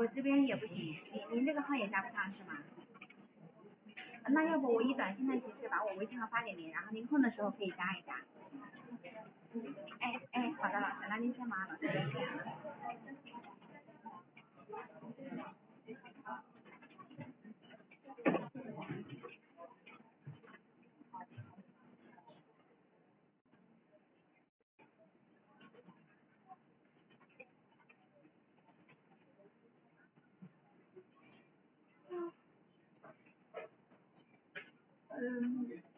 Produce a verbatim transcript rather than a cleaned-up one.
我这边也不行，您您这个号也加不上是吗？那要不我以短信的形式把我微信号发给您，然后您空的时候可以加一加。哎哎，好的老师，那您先忙，老师再见。嗯。